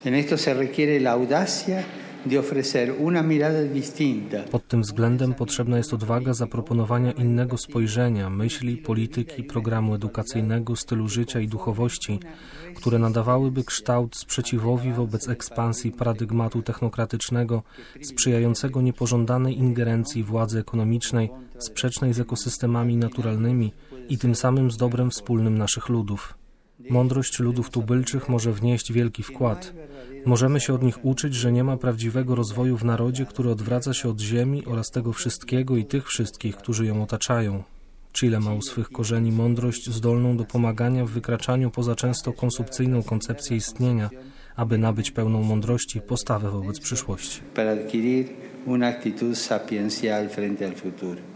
En esto se requiere la audacia de ofrecer una mirada distinta. Pod tym względem potrzebna jest odwaga zaproponowania innego spojrzenia, myśli, polityki, programu edukacyjnego, stylu życia i duchowości, które nadawałyby kształt sprzeciwowi wobec ekspansji paradygmatu technokratycznego, sprzyjającego niepożądanej ingerencji władzy ekonomicznej, sprzecznej z ekosystemami naturalnymi i tym samym z dobrem wspólnym naszych ludów. Mądrość ludów tubylczych może wnieść wielki wkład. Możemy się od nich uczyć, że nie ma prawdziwego rozwoju w narodzie, który odwraca się od ziemi oraz tego wszystkiego i tych wszystkich, którzy ją otaczają. Chile ma u swych korzeni mądrość zdolną do pomagania w wykraczaniu poza często konsumpcyjną koncepcję istnienia, aby nabyć pełną mądrości postawę wobec przyszłości. Para adquirir una actitud sapiencial frente al futuro.